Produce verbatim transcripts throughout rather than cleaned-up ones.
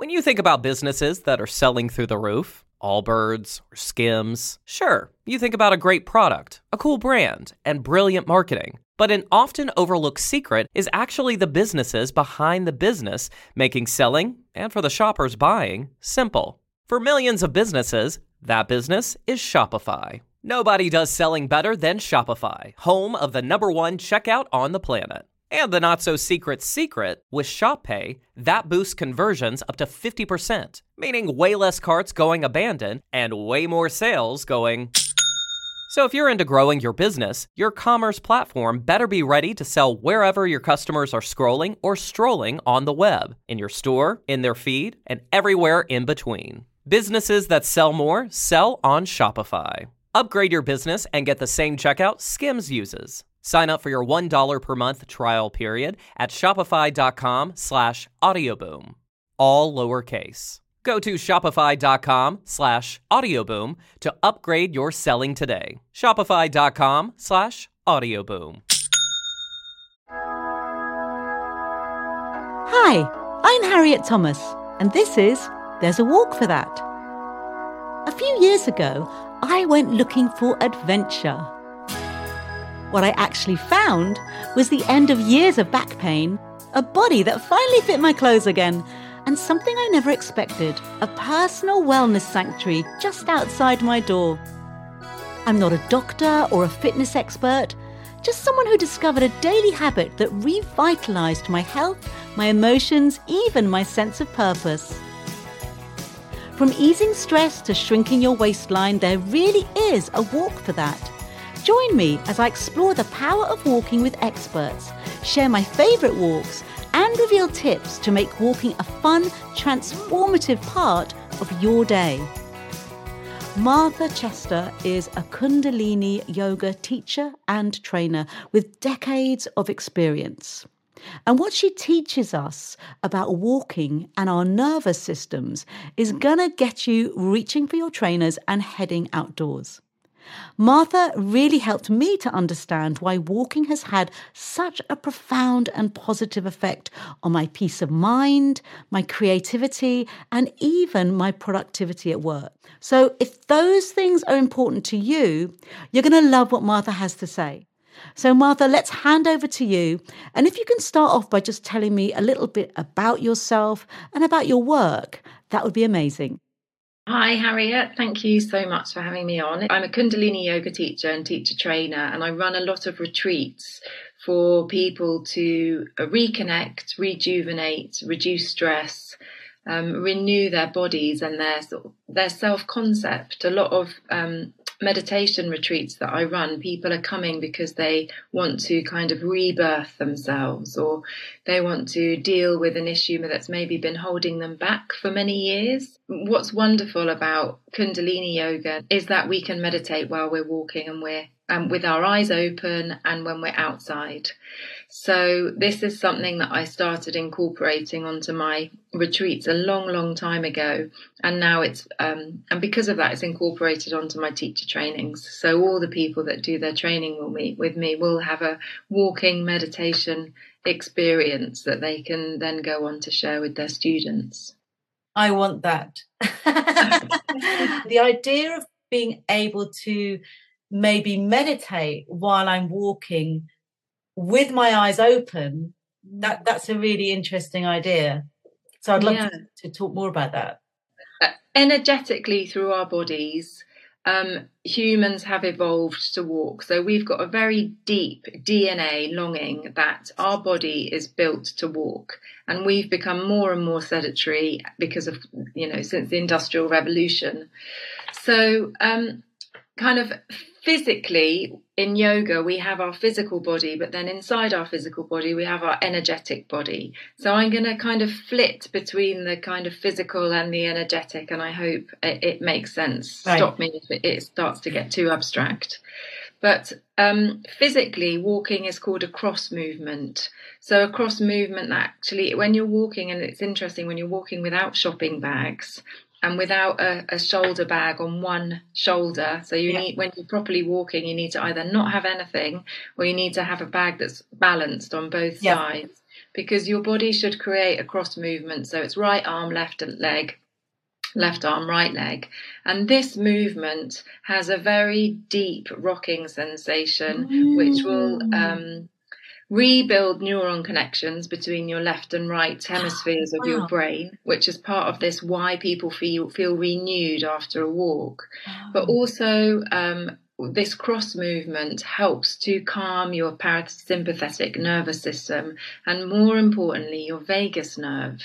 When you think about businesses that are selling through the roof, Allbirds or Skims, sure, you think about a great product, a cool brand, and brilliant marketing. But an often overlooked secret is actually the businesses behind the business, making selling, and for the shoppers buying, simple. For millions of businesses, that business is Shopify. Nobody does selling better than Shopify, home of the number one checkout on the planet. And the not-so-secret secret, with Shop Pay, that boosts conversions up to fifty percent, meaning way less carts going abandoned and way more sales going... So if you're into growing your business, your commerce platform better be ready to sell wherever your customers are scrolling or strolling on the web, in your store, in their feed, and everywhere in between. Businesses that sell more sell on Shopify. Upgrade your business and get the same checkout Skims uses. Sign up for your one dollar per month trial period at shopify.com slash audioboom. All lowercase. Go to shopify.com slash audioboom to upgrade your selling today. Shopify.com slash audioboom. Hi, I'm Harriet Thomas, and this is There's a Walk for That. A few years ago, I went looking for adventure. What I actually found was the end of years of back pain, a body that finally fit my clothes again, and something I never expected, a personal wellness sanctuary just outside my door. I'm not a doctor or a fitness expert, just someone who discovered a daily habit that revitalized my health, my emotions, even my sense of purpose. From easing stress to shrinking your waistline, there really is a walk for that. Join me as I explore the power of walking with experts, share my favorite walks, and reveal tips to make walking a fun, transformative part of your day. Martha Chester is a Kundalini yoga teacher and trainer with decades of experience. And what she teaches us about walking and our nervous systems is gonna get you reaching for your trainers and heading outdoors. Martha really helped me to understand why walking has had such a profound and positive effect on my peace of mind, my creativity, and even my productivity at work. So if those things are important to you, you're going to love what Martha has to say. So Martha, let's hand over to you. And if you can start off by just telling me a little bit about yourself and about your work, that would be amazing. Hi, Harriet. Thank you so much for having me on. I'm a Kundalini yoga teacher and teacher trainer, and I run a lot of retreats for people to reconnect, rejuvenate, reduce stress, um, renew their bodies and their sort of, their self-concept. A lot of um, meditation retreats that I run, people are coming because they want to kind of rebirth themselves, or they want to deal with an issue that's maybe been holding them back for many years. What's wonderful about Kundalini yoga is that we can meditate while we're walking and we're um, with our eyes open and when we're outside. So this is something that I started incorporating onto my retreats a long, long time ago. And now it's, um, and because of that, it's incorporated onto my teacher trainings. So all the people that do their training with me, with me will have a walking meditation experience that they can then go on to share with their students. I want that. The idea of being able to maybe meditate while I'm walking with my eyes open, that, that's a really interesting idea. So I'd love yeah. to, to talk more about that. Uh, energetically through our bodies, um, humans have evolved to walk. So we've got a very deep D N A longing that our body is built to walk. And we've become more and more sedentary because of, you know, since the Industrial Revolution. So um, kind of physically in yoga, we have our physical body, but then inside our physical body, we have our energetic body. So I'm going to kind of flit between the kind of physical and the energetic, and I hope it, it makes sense. Right. Stop me if it, it starts to get too abstract. But um, physically, walking is called a cross movement. So a cross movement, actually, when you're walking, and it's interesting, when you're walking without shopping bags, and without a, a shoulder bag on one shoulder. So you yeah. need, when you're properly walking, you need to either not have anything, or you need to have a bag that's balanced on both yeah. sides. because your body should create a cross movement. So it's right arm, left leg, left arm, right leg. And this movement has a very deep rocking sensation, mm. which will um, rebuild neuron connections between your left and right hemispheres of wow. your brain, which is part of this why people feel feel renewed after a walk. Wow. But also um, this cross movement helps to calm your parasympathetic nervous system, and more importantly, your vagus nerve,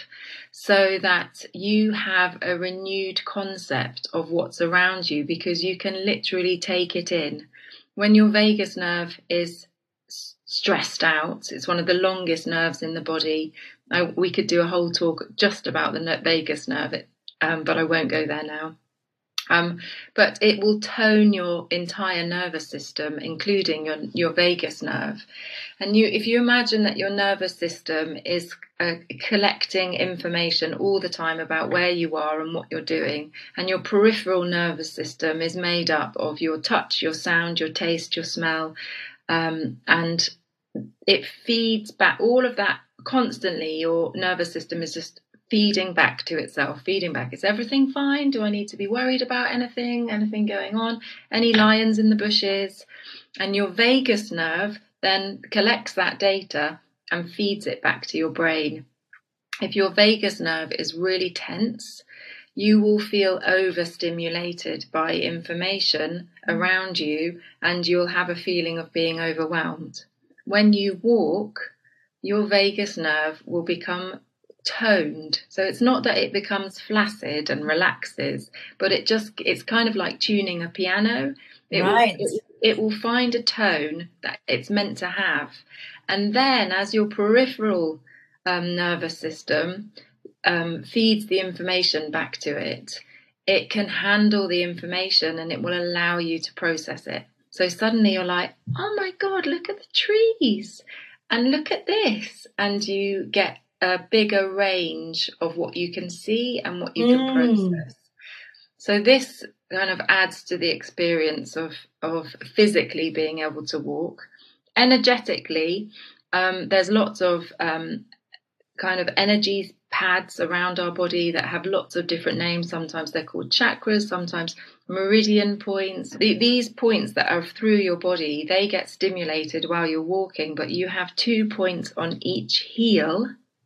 so that you have a renewed concept of what's around you, because you can literally take it in. When your vagus nerve is stressed out, it's one of the longest nerves in the body. I, we could do a whole talk just about the vagus nerve, um, but I won't go there now. Um, but it will tone your entire nervous system, including your, your vagus nerve. And you, if you imagine that your nervous system is uh, collecting information all the time about where you are and what you're doing, and your peripheral nervous system is made up of your touch, your sound, your taste, your smell, um, and it feeds back all of that constantly. Your nervous system is just feeding back to itself, feeding back. Is everything fine? Do I need to be worried about anything? Anything going on? Any lions in the bushes? And your vagus nerve then collects that data and feeds it back to your brain. If your vagus nerve is really tense, you will feel overstimulated by information around you, and you'll have a feeling of being overwhelmed. When you walk, your vagus nerve will become toned. So it's not that it becomes flaccid and relaxes, but it just, it's kind of like tuning a piano. It, right. will, it, it will find a tone that it's meant to have. And then as your peripheral um, nervous system um, feeds the information back to it, it can handle the information and it will allow you to process it. So suddenly you're like, oh my God, look at the trees and look at this. And you get a bigger range of what you can see and what you can mm. process. So this kind of adds to the experience of, of physically being able to walk. Energetically, um, there's lots of um, kind of energy pads around our body that have lots of different names. Sometimes they're called chakras, sometimes meridian points. The, these points that are through your body, they get stimulated while you're walking, but you have two points on each heel.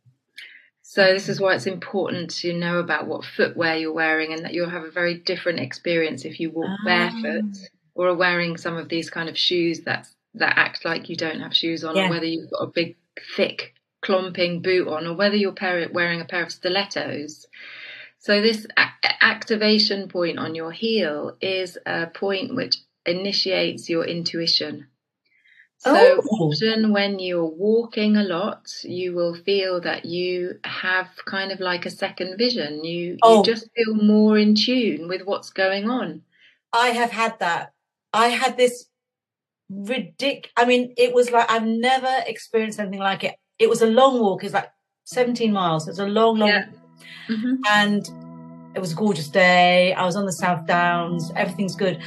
So this is why it's important to know about what footwear you're wearing, and that you'll have a very different experience if you walk oh. barefoot or are wearing some of these kind of shoes that that act like you don't have shoes on, yeah. or whether you've got a big, thick, clomping boot on, or whether you're wearing a pair of stilettos. So this a- activation point on your heel is a point which initiates your intuition. So oh. often when you're walking a lot, you will feel that you have kind of like a second vision. You, oh. you just feel more in tune with what's going on. I have had that. I had this ridiculous, I mean, it was like, I've never experienced anything like it. It was a long walk. It was like seventeen miles. It was a long, long yeah. mm-hmm. And it was a gorgeous day. I was on the South Downs. Everything's good.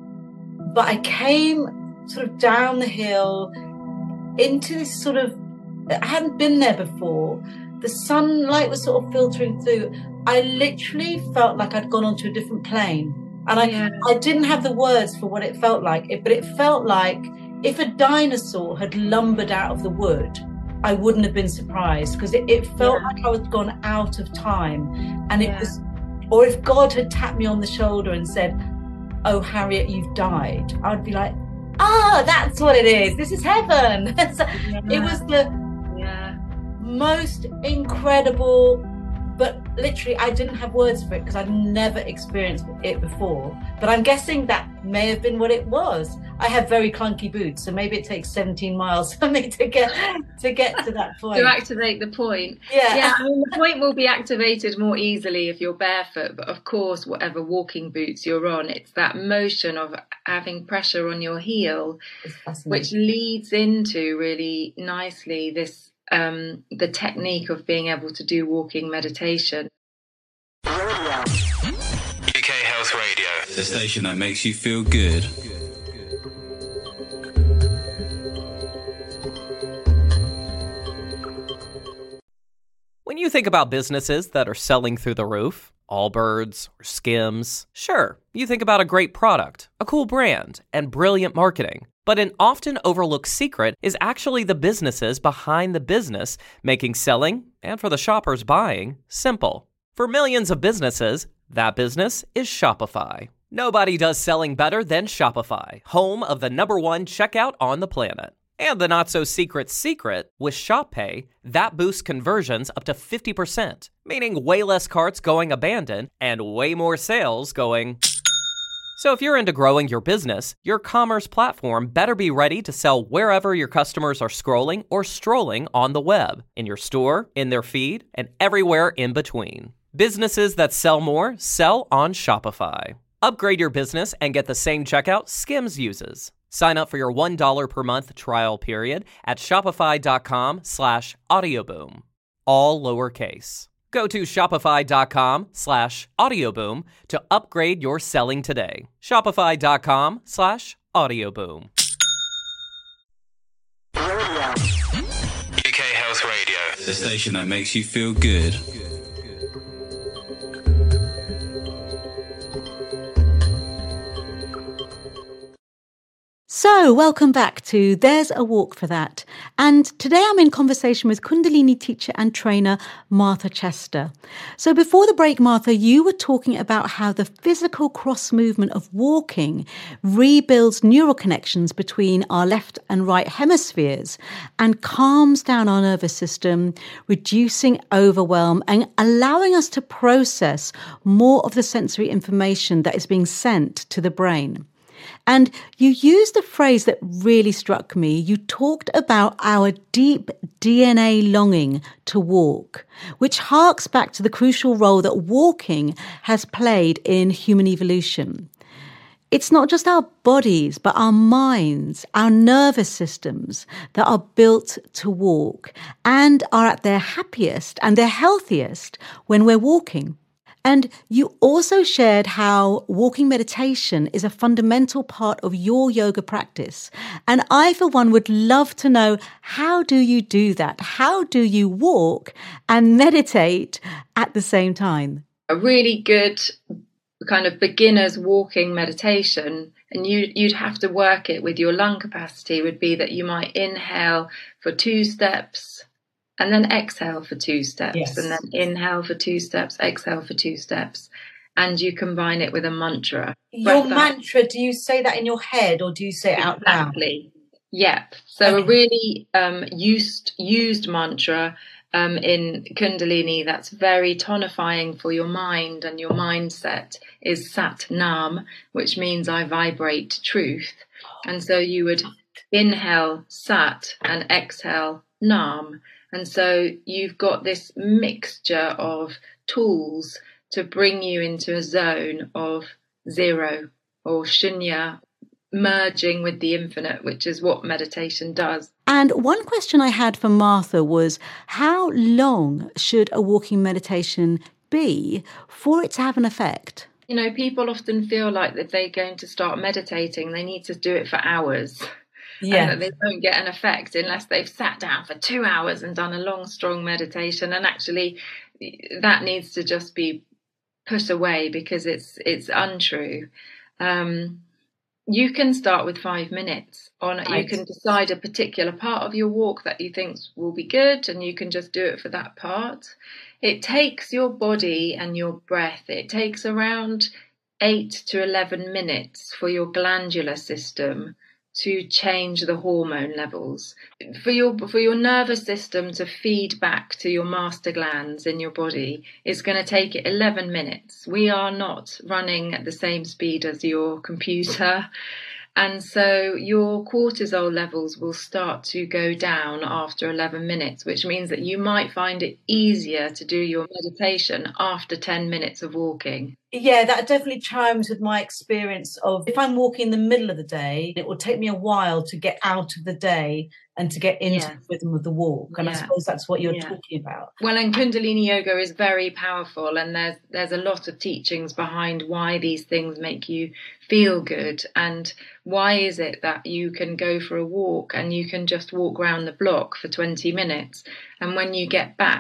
But I came sort of down the hill into this sort of, I hadn't been there before. The sunlight was sort of filtering through. I literally felt like I'd gone onto a different plane. And I, yeah. I didn't have the words for what it felt like, but it felt like if a dinosaur had lumbered out of the wood, I wouldn't have been surprised, because it, it felt yeah. like I was gone out of time. And it yeah. was, or if God had tapped me on the shoulder and said, oh, Harriet, you've died, I would be like, ah, that's what it is. This is heaven. So yeah. It was the yeah. most incredible, but literally I didn't have words for it because I'd never experienced it before. But I'm guessing that may have been what it was. I have very clunky boots, so maybe it takes seventeen miles for me to get to get to that point. To activate the point. Yeah. Yeah, I mean, the point will be activated more easily if you're barefoot, but of course, whatever walking boots you're on, it's that motion of having pressure on your heel, which leads into really nicely this um, the technique of being able to do walking meditation. U K Health Radio, the station that makes you feel good. When you think about businesses that are selling through the roof, Allbirds or Skims, sure, you think about a great product, a cool brand, and brilliant marketing. But an often overlooked secret is actually the businesses behind the business, making selling, and for the shoppers buying, simple. For millions of businesses, that business is Shopify. Nobody does selling better than Shopify, home of the number one checkout on the planet. And the not-so-secret secret, with ShopPay, that boosts conversions up to fifty percent, meaning way less carts going abandoned and way more sales going... So if you're into growing your business, your commerce platform better be ready to sell wherever your customers are scrolling or strolling on the web, in your store, in their feed, and everywhere in between. Businesses that sell more sell on Shopify. Upgrade your business and get the same checkout Skims uses. Sign up for your one dollar per month trial period at shopify.com slash audioboom. All lowercase. Go to shopify.com slash audioboom to upgrade your selling today. Shopify.com slash audioboom. U K Health Radio, the station that makes you feel good. So, welcome back to There's a Walk for That. And today I'm in conversation with Kundalini teacher and trainer Martha Chester. So before the break, Martha, you were talking about how the physical cross movement of walking rebuilds neural connections between our left and right hemispheres and calms down our nervous system, reducing overwhelm and allowing us to process more of the sensory information that is being sent to the brain. And you used a phrase that really struck me. You talked about our deep D N A longing to walk, which harks back to the crucial role that walking has played in human evolution. It's not just our bodies, but our minds, our nervous systems that are built to walk and are at their happiest and their healthiest when we're walking. And you also shared how walking meditation is a fundamental part of your yoga practice. And I, for one, would love to know, how do you do that? How do you walk and meditate at the same time? A really good kind of beginner's walking meditation, and you, you'd have to work it with your lung capacity, would be that you might inhale for two steps, and then exhale for two steps, yes. And then inhale for two steps, exhale for two steps, and you combine it with a mantra. Your mantra, do you say that in your head or do you say it out loud? Exactly. Yep. So okay. a really um, used used mantra um, in Kundalini that's very tonifying for your mind and your mindset is Sat Nam, which means I vibrate truth. And so you would inhale Sat and exhale Nam. And so you've got this mixture of tools to bring you into a zone of zero or shunya, merging with the infinite, which is what meditation does. And one question I had for Martha was, how long should a walking meditation be for it to have an effect? You know, people often feel like if they're going to start meditating, they need to do it for hours. Yeah. And that they don't get an effect unless they've sat down for two hours and done a long, strong meditation. And actually, that needs to just be put away because it's it's untrue. Um, you can start with five minutes on it. Right. You can decide a particular part of your walk that you think will be good, and you can just do it for that part. It takes your body and your breath, it takes around eight to eleven minutes for your glandular system to change the hormone levels. For your for your nervous system to feed back to your master glands in your body, it's going to take it eleven minutes. We are not running at the same speed as your computer. And so your cortisol levels will start to go down after eleven minutes, which means that you might find it easier to do your meditation after ten minutes of walking. Yeah, that definitely chimes with my experience of if I'm walking in the middle of the day, it will take me a while to get out of the day and to get into yeah. the rhythm of the walk. And yeah. I suppose that's what you're yeah. talking about. Well, and Kundalini Yoga is very powerful, and there's there's a lot of teachings behind why these things make you feel good, and why is it that you can go for a walk and you can just walk around the block for twenty minutes, and when you get back,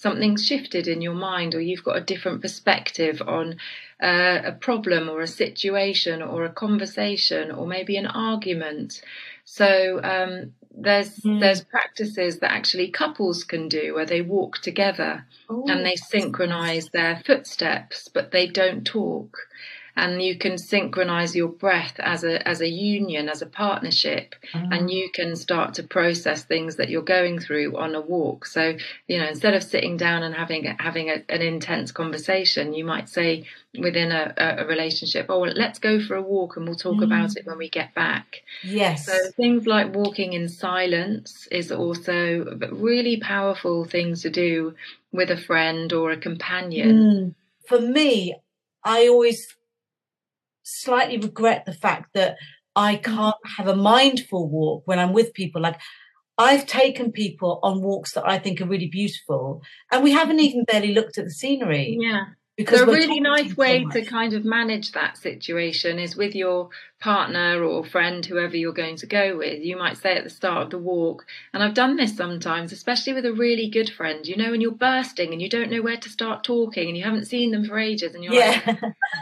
something's shifted in your mind, or you've got a different perspective on uh, a problem or a situation or a conversation or maybe an argument. So um, there's mm. there's practices that actually couples can do where they walk together Ooh. and they synchronize their footsteps, but they don't talk. And you can synchronize your breath as a as a union, as a partnership, oh. and you can start to process things that you're going through on a walk. So, you know, instead of sitting down and having having a, an intense conversation, you might say within a, a relationship, oh, well, let's go for a walk and we'll talk mm. about it when we get back. Yes. So things like walking in silence is also really powerful things to do with a friend or a companion. Mm. For me, I always slightly regret the fact that I can't have a mindful walk when I'm with people. Like, I've taken people on walks that I think are really beautiful, and we haven't even barely looked at the scenery. Yeah. Because so a really nice way to kind of manage that situation is with your partner or friend, whoever you're going to go with. You might say at the start of the walk, and I've done this sometimes, especially with a really good friend, you know, when you're bursting and you don't know where to start talking and you haven't seen them for ages and you're yeah. like...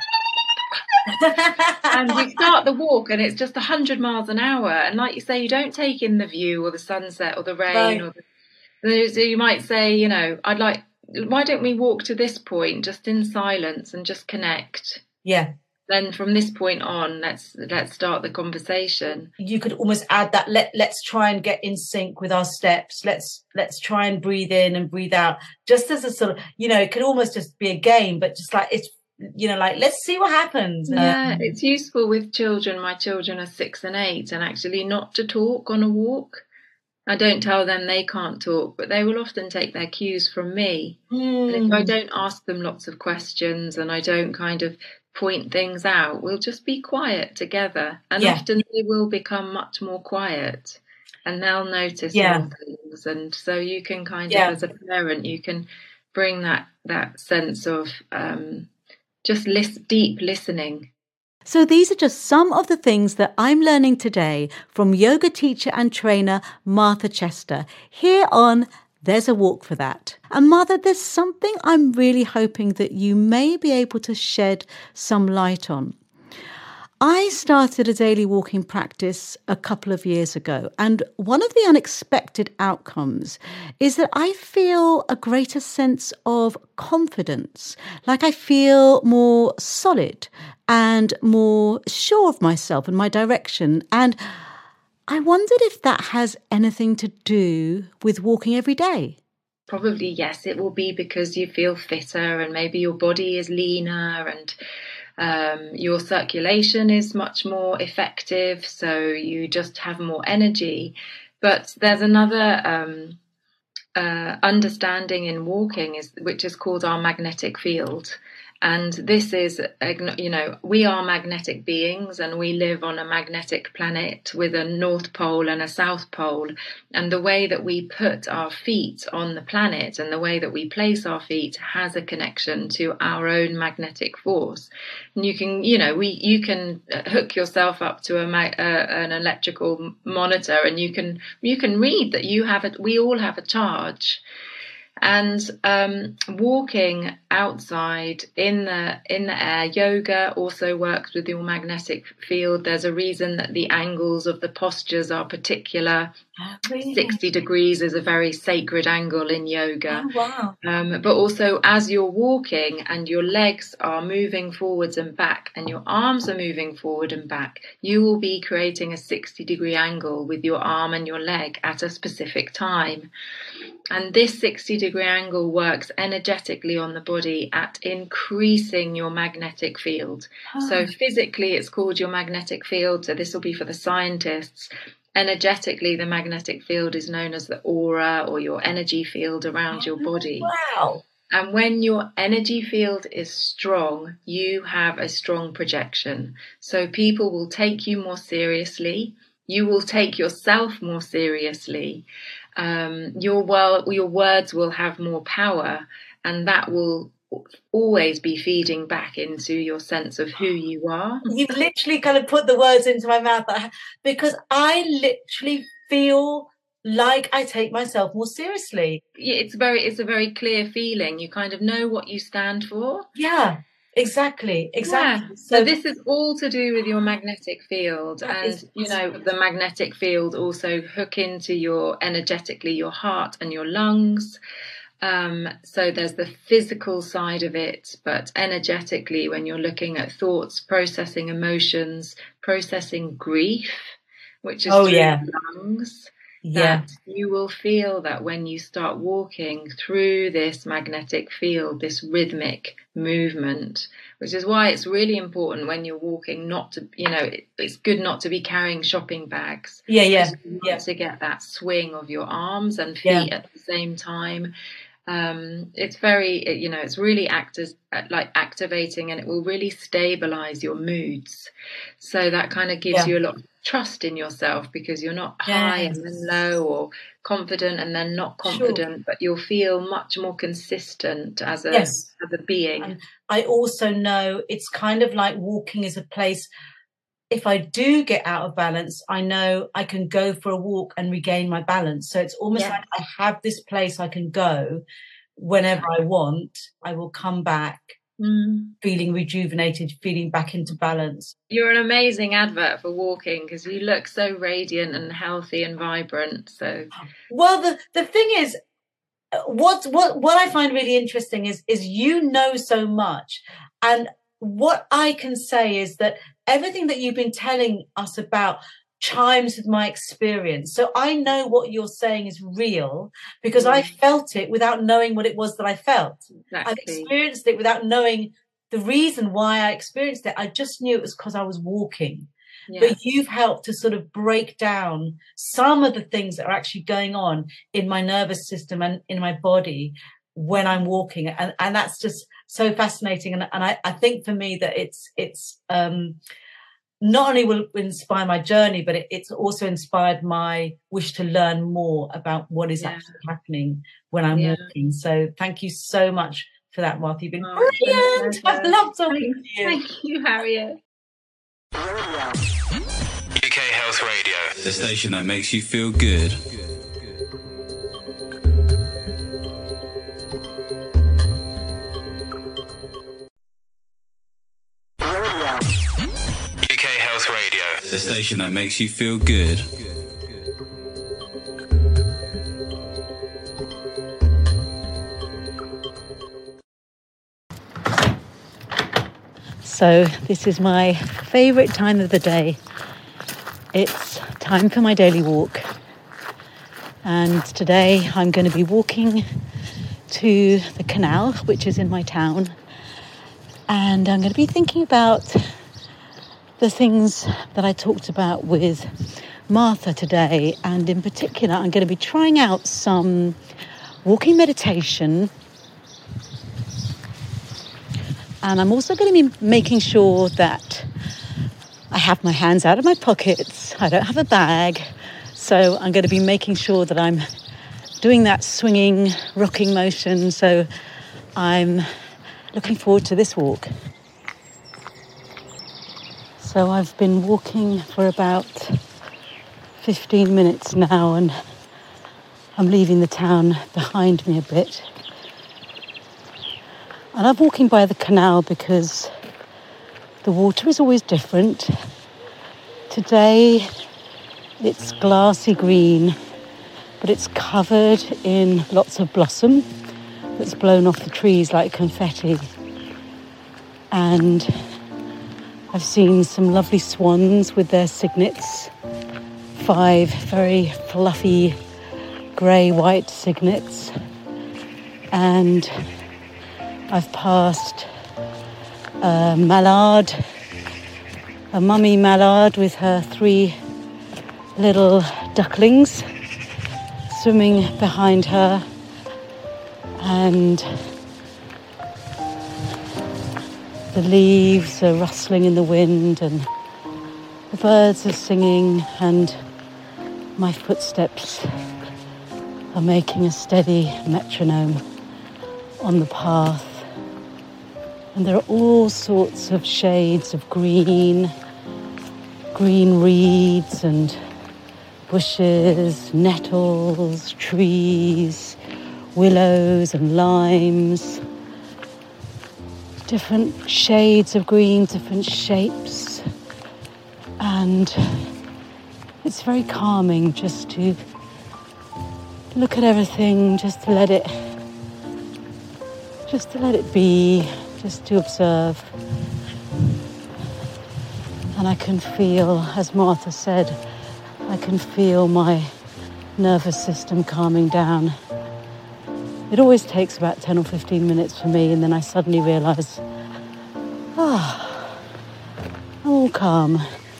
and you start the walk and it's just a hundred miles an hour, and like you say, you don't take in the view or the sunset or the rain right. or the, so you might say, you know, I'd like, why don't we walk to this point just in silence and just connect? Yeah. Then from this point on, let's let's start the conversation. You could almost add that let let's try and get in sync with our steps. Let's let's try and breathe in and breathe out. Just as a sort of, you know, it could almost just be a game, but just like it's, you know, like, let's see what happens. Yeah, it's useful with children. My children are six and eight, and actually not to talk on a walk. I don't tell them they can't talk, but they will often take their cues from me. Mm. And if I don't ask them lots of questions and I don't kind of point things out, we'll just be quiet together. And yeah. often they will become much more quiet and they'll notice yeah. more things. And so you can kind yeah. of, as a parent, you can bring that, that sense of... Um, just list, deep listening. So these are just some of the things that I'm learning today from yoga teacher and trainer Martha Chester here on There's a Walk for That. And Martha, there's something I'm really hoping that you may be able to shed some light on. I started a daily walking practice a couple of years ago, and one of the unexpected outcomes is that I feel a greater sense of confidence, like I feel more solid and more sure of myself and my direction. And I wondered if that has anything to do with walking every day. Probably yes, it will be because you feel fitter and maybe your body is leaner and Um, your circulation is much more effective, so you just have more energy. But there's another um, uh, understanding in walking, is which is called our magnetic field. And this is, you know, we are magnetic beings and we live on a magnetic planet with a North Pole and a South Pole. And the way that we put our feet on the planet and the way that we place our feet has a connection to our own magnetic force. And you can, you know, we you can hook yourself up to a uh, an electrical monitor and you can you can read that you have it. We all have a charge. And um, walking outside in the in the air, yoga also works with your magnetic field. There's a reason that the angles of the postures are particular. Oh, really? sixty degrees is a very sacred angle in yoga. Oh, wow. Um, but also as you're walking and your legs are moving forwards and back and your arms are moving forward and back, you will be creating a sixty degree angle with your arm and your leg at a specific time. And this sixty degree angle works energetically on the body at increasing your magnetic field. Oh. So physically, it's called your magnetic field. So this will be for the scientists. Energetically, the magnetic field is known as the aura or your energy field around oh, your body. Wow. And when your energy field is strong, you have a strong projection. So people will take you more seriously. You will take yourself more seriously. Um, your well, your words will have more power, and that will always be feeding back into your sense of who you are. You've literally kind of put the words into my mouth, because I literally feel like I take myself more seriously. Yeah, it's very, it's a very clear feeling. You kind of know what you stand for. Yeah, exactly, exactly. Yeah. So, so this is all to do with your magnetic field, and is, you know the magnetic field also hook into your energetically your heart and your lungs. Um, so there's the physical side of it, but energetically, when you're looking at thoughts, processing emotions, processing grief, which is oh, through yeah. the lungs, yeah. that you will feel that when you start walking through this magnetic field, this rhythmic movement, which is why it's really important when you're walking not to, you know, it, it's good not to be carrying shopping bags. Yeah, yeah. You want yeah. to get that swing of your arms and feet yeah. at the same time. Um, it's very, you know, it's really act as, like activating, and it will really stabilize your moods. So that kind of gives yeah. you a lot of trust in yourself, because you're not yes. high and then low, or confident and then not confident, sure. but you'll feel much more consistent as a, yes. as a being. And I also know it's kind of like walking is a place. If I do get out of balance, I know I can go for a walk and regain my balance. So it's almost yeah. like I have this place I can go whenever I want. I will come back mm. feeling rejuvenated, feeling back into balance. You're an amazing advert for walking, because you look so radiant and healthy and vibrant. So, well, the, the thing is, what what what I find really interesting is is you know so much, and what I can say is that everything that you've been telling us about chimes with my experience. So I know what you're saying is real, because mm. I felt it without knowing what it was that I felt. Exactly. I've experienced it without knowing the reason why I experienced it. I just knew it was because I was walking. Yeah. But you've helped to sort of break down some of the things that are actually going on in my nervous system and in my body when I'm walking. And, and that's just so fascinating. And, and I, I think for me that it's, it's, um, not only will it inspire my journey, but it, it's also inspired my wish to learn more about what is yeah. actually happening when I'm yeah. walking. So thank you so much for that, Martha. You've been oh, brilliant. I've loved talking to you. Thank you, Harriet. U K Health Radio, the station that makes you feel good. U K Health Radio, the station that makes you feel good. So this is my favourite time of the day. It's time for my daily walk. And today I'm going to be walking to the canal, which is in my town. And I'm going to be thinking about the things that I talked about with Martha today. And in particular, I'm going to be trying out some walking meditation. And I'm also going to be making sure that I have my hands out of my pockets. I don't have a bag. So I'm going to be making sure that I'm doing that swinging, rocking motion. So I'm looking forward to this walk. So I've been walking for about fifteen minutes now, and I'm leaving the town behind me a bit. And I'm walking by the canal because the water is always different. Today it's glassy green, but it's covered in lots of blossom that's blown off the trees like confetti. And I've seen some lovely swans with their cygnets, five very fluffy grey-white cygnets. And I've passed a mallard, a mummy mallard with her three little ducklings swimming behind her, and the leaves are rustling in the wind and the birds are singing, and my footsteps are making a steady metronome on the path. And there are all sorts of shades of green, green reeds and bushes, nettles, trees, willows and limes, different shades of green, different shapes, and it's very calming just to look at everything, just to let it just to let it be, just to observe. And I can feel, as Martha said, I can feel my nervous system calming down. It always takes about ten or fifteen minutes for me, and then I suddenly realise, ah, I'm all calm.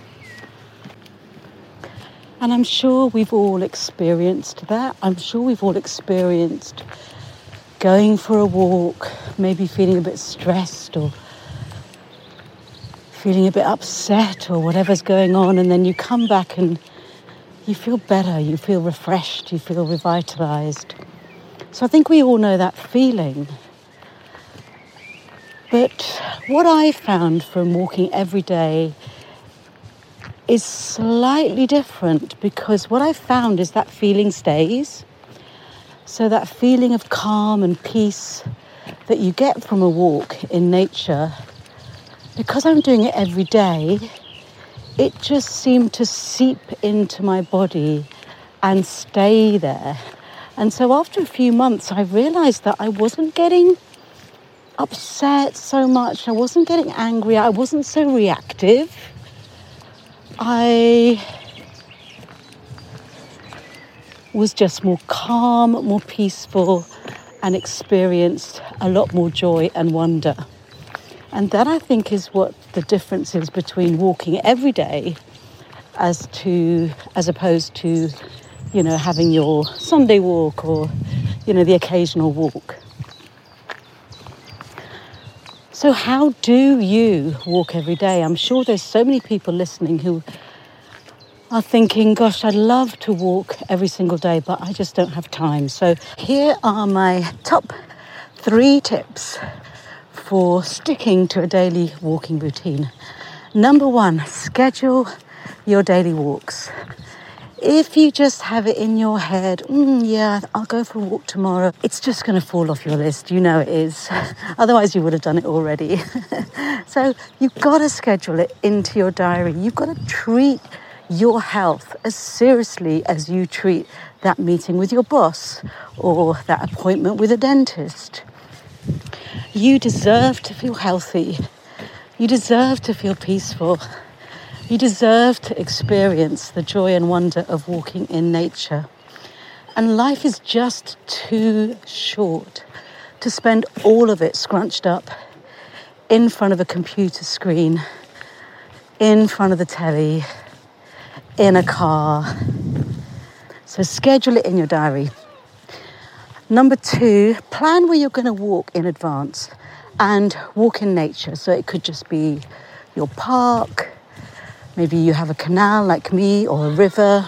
And I'm sure we've all experienced that. I'm sure we've all experienced going for a walk, maybe feeling a bit stressed or feeling a bit upset or whatever's going on, and then you come back and you feel better, you feel refreshed, you feel revitalised. So I think we all know that feeling. But what I found from walking every day is slightly different, because what I found is that feeling stays. So that feeling of calm and peace that you get from a walk in nature, because I'm doing it every day, it just seemed to seep into my body and stay there. And so after a few months, I realised that I wasn't getting upset so much. I wasn't getting angry. I wasn't so reactive. I was just more calm, more peaceful, and experienced a lot more joy and wonder. And that, I think, is what the difference is between walking every day as to as opposed to, you know, having your Sunday walk or, you know, the occasional walk. So how do you walk every day? I'm sure there's so many people listening who are thinking, gosh, I'd love to walk every single day, but I just don't have time. So here are my top three tips for sticking to a daily walking routine. Number one, schedule your daily walks. If you just have it in your head, mm, yeah, I'll go for a walk tomorrow, it's just going to fall off your list. You know it is. Otherwise, you would have done it already. So you've got to schedule it into your diary. You've got to treat your health as seriously as you treat that meeting with your boss or that appointment with a dentist. You deserve to feel healthy. You deserve to feel peaceful. You deserve to experience the joy and wonder of walking in nature. And life is just too short to spend all of it scrunched up in front of a computer screen, in front of the telly, in a car. So schedule it in your diary. Number two, plan where you're going to walk in advance and walk in nature. So it could just be your park. Maybe you have a canal like me or a river.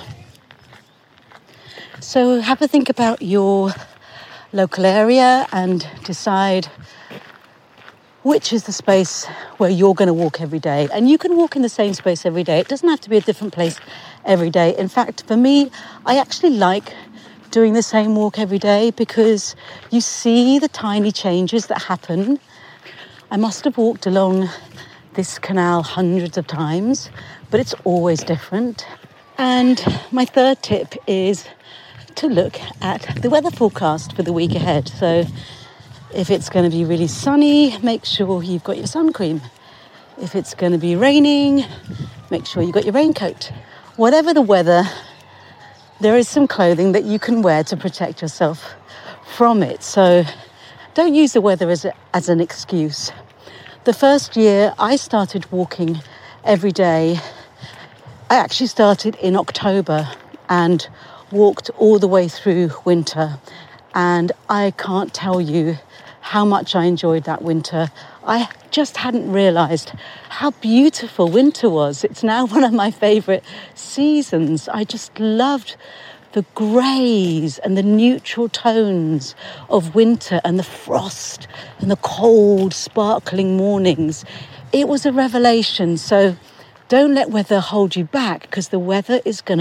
So have a think about your local area and decide which is the space where you're going to walk every day. And you can walk in the same space every day. It doesn't have to be a different place every day. In fact, for me, I actually like doing the same walk every day because you see the tiny changes that happen. I must have walked along this canal hundreds of times, but it's always different. And my third tip is to look at the weather forecast for the week ahead. So if it's going to be really sunny, make sure you've got your sun cream. If it's going to be raining, make sure you've got your raincoat. Whatever the weather, there is some clothing that you can wear to protect yourself from it. So don't use the weather as, a, as an excuse. The first year I started walking every day, I actually started in October and walked all the way through winter. And I can't tell you how much I enjoyed that winter. I just hadn't realised how beautiful winter was. It's now one of my favourite seasons. I just loved the greys and the neutral tones of winter and the frost and the cold, sparkling mornings. It was a revelation. So don't let weather hold you back, because the weather is going to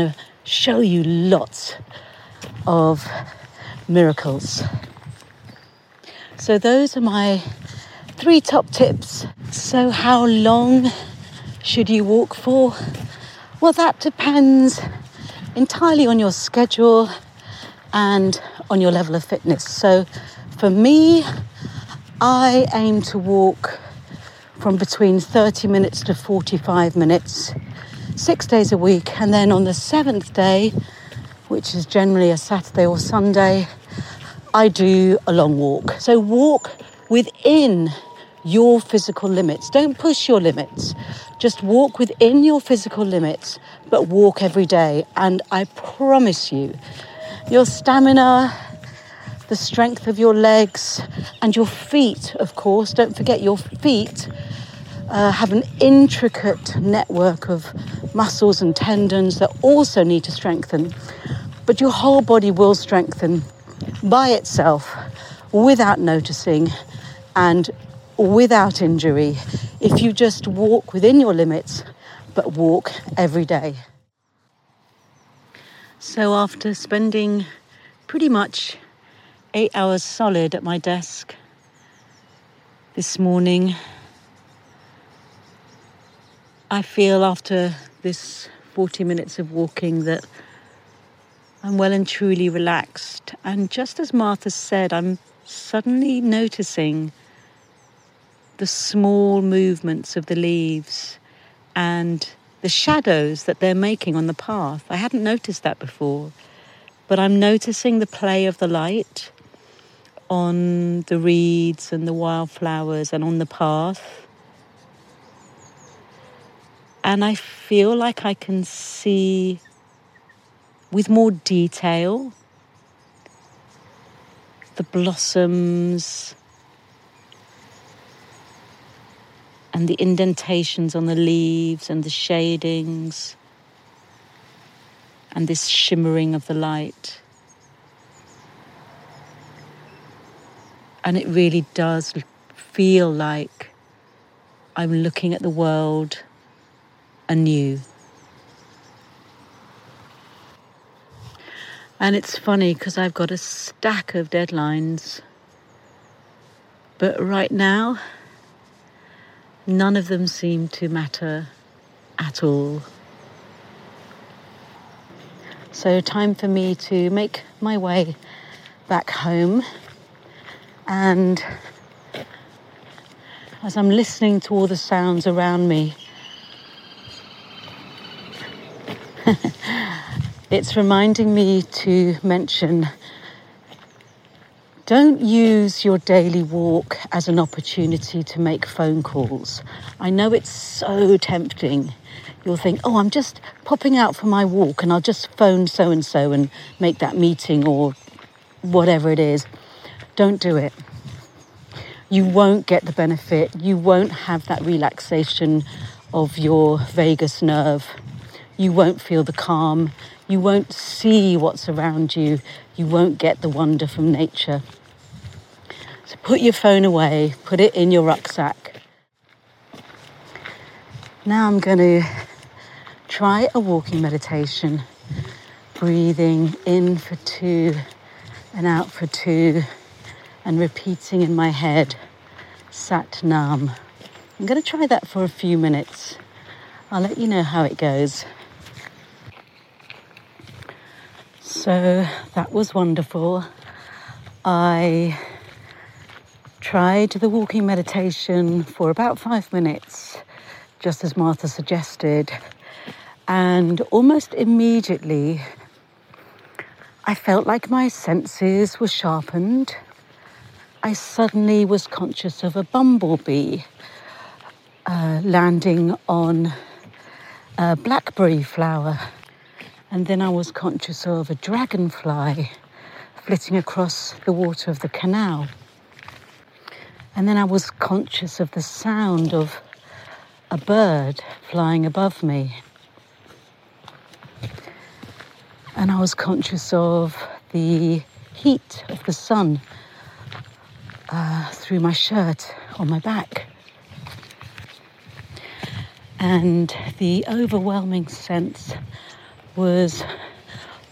show you lots of miracles. So those are my three top tips. So how long should you walk for? Well, that depends entirely on your schedule and on your level of fitness. So for me, I aim to walk from between thirty minutes to forty-five minutes, six days a week. And then on the seventh day, which is generally a Saturday or Sunday, I do a long walk. So walk within your physical limits. Don't push your limits. Just walk within your physical limits, but walk every day. And I promise you, your stamina, the strength of your legs, and your feet, of course, don't forget your feet uh, have an intricate network of muscles and tendons that also need to strengthen. But your whole body will strengthen by itself, without noticing and without injury, if you just walk within your limits, but walk every day. So after spending pretty much eight hours solid at my desk this morning, I feel after this forty minutes of walking that I'm well and truly relaxed. And just as Martha said, I'm suddenly noticing the small movements of the leaves and the shadows that they're making on the path. I hadn't noticed that before, but I'm noticing the play of the light on the reeds and the wildflowers and on the path. And I feel like I can see with more detail the blossoms and the indentations on the leaves and the shadings and this shimmering of the light. And it really does feel like I'm looking at the world anew. And it's funny because I've got a stack of deadlines, but right now, none of them seem to matter at all. So time for me to make my way back home. And as I'm listening to all the sounds around me, it's reminding me to mention, don't use your daily walk as an opportunity to make phone calls. I know it's so tempting. You'll think, oh, I'm just popping out for my walk and I'll just phone so-and-so and make that meeting or whatever it is. Don't do it. You won't get the benefit. You won't have that relaxation of your vagus nerve. You won't feel the calm. You won't see what's around you. You won't get the wonder from nature. So put your phone away, put it in your rucksack. Now I'm going to try a walking meditation, breathing in for two and out for two, and repeating in my head, Sat Nam. I'm going to try that for a few minutes. I'll let you know how it goes. So that was wonderful. I tried the walking meditation for about five minutes, just as Martha suggested. And almost immediately, I felt like my senses were sharpened. I suddenly was conscious of a bumblebee uh, landing on a blackberry flower. And then I was conscious of a dragonfly flitting across the water of the canal. And then I was conscious of the sound of a bird flying above me. And I was conscious of the heat of the sun uh, through my shirt on my back. And the overwhelming sense was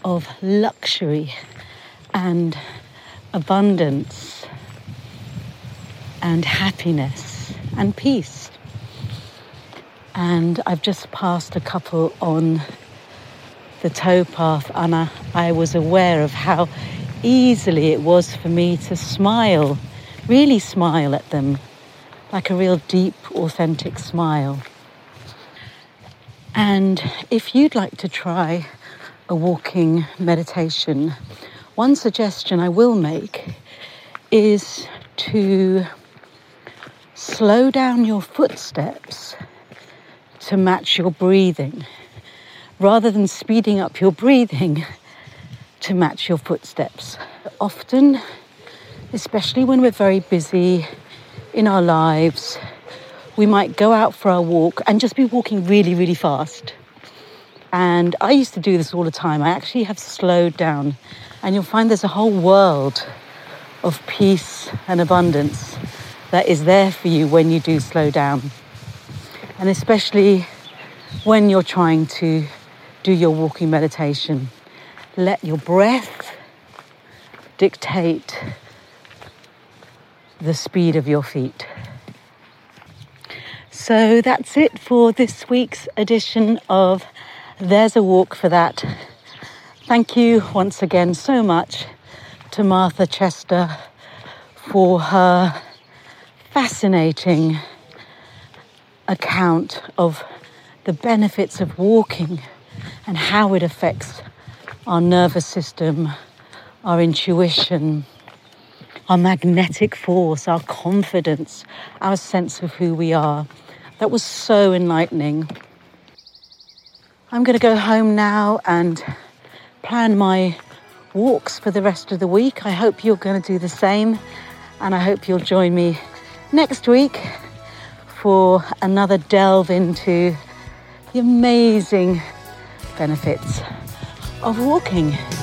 of luxury and abundance and happiness and peace. And I've just passed a couple on the towpath, and I, I was aware of how easily it was for me to smile, really smile at them, like a real deep, authentic smile. And if you'd like to try a walking meditation, one suggestion I will make is to slow down your footsteps to match your breathing, rather than speeding up your breathing to match your footsteps. Often, especially when we're very busy in our lives, we might go out for our walk and just be walking really, really fast. And I used to do this all the time. I actually have slowed down, and you'll find there's a whole world of peace and abundance that is there for you when you do slow down. And especially when you're trying to do your walking meditation, let your breath dictate the speed of your feet. So that's it for this week's edition of There's a Walk for That. Thank you once again so much to Martha Chester for her fascinating account of the benefits of walking and how it affects our nervous system, our intuition, our magnetic force, our confidence, our sense of who we are. That was so enlightening. I'm going to go home now and plan my walks for the rest of the week. I hope you're going to do the same, and I hope you'll join me next week for another delve into the amazing benefits of walking.